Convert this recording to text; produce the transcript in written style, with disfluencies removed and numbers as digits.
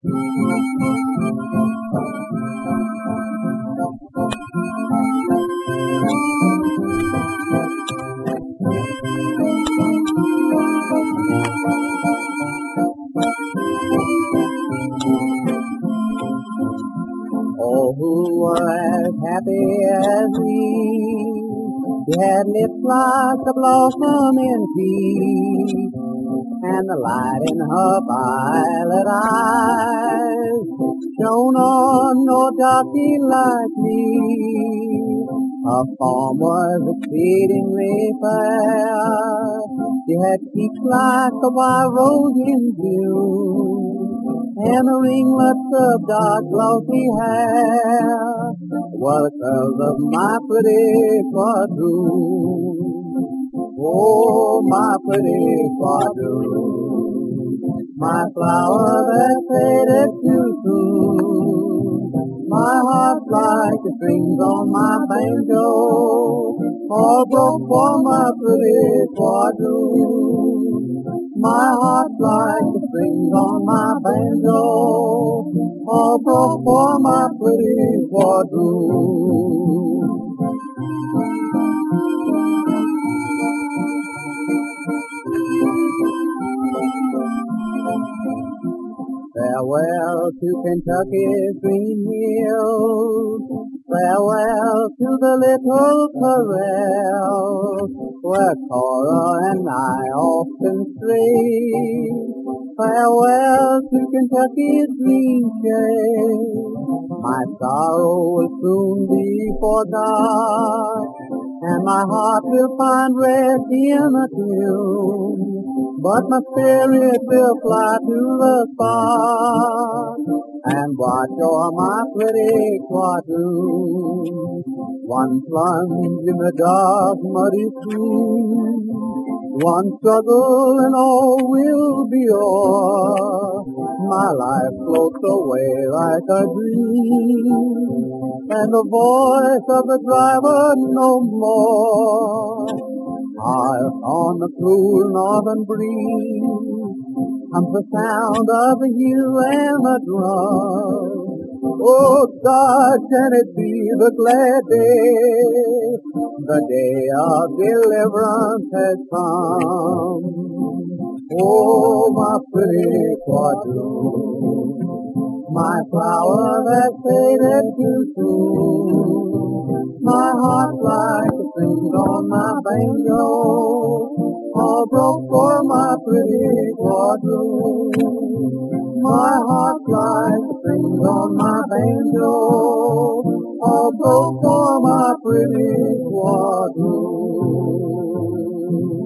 Oh, who were as happy as we? She had lips like a blossom in peace, and the light in her violet eyes shone on no darky like me. Her form was exceedingly fair. She had cheeks like a wild rose in June, and the ringlets of dark glossy hair were the curls of my pretty quadroon. Oh, my pretty quadroon, my flower that faded too soon. My heart's like the strings on my banjo, all broke for my pretty quadroon. My heart's like the strings on my banjo, all broke for my pretty quadroon. Farewell to Kentucky's green hills, farewell to the little corral, where Cora and I often stray. Farewell to Kentucky's green shade, my sorrow will soon be forgot, and my heart will find rest in a tune. But my spirit will fly to the spot and watch o'er my pretty quadroon. One plunge in the dark, muddy stream, one struggle and all will be o'er. My life floats away like a dream, and the voice of the driver no more. High on the cool northern breeze comes the sound of the hill and the drum. Oh God, can it be the glad day? The day of deliverance has come. Oh, my pretty quadroon, my flower that faded too soon. My heart's like the strings on my banjo, all broke for my pretty quadroon. My heart's like the strings on my banjo, all broke for my pretty quadroon.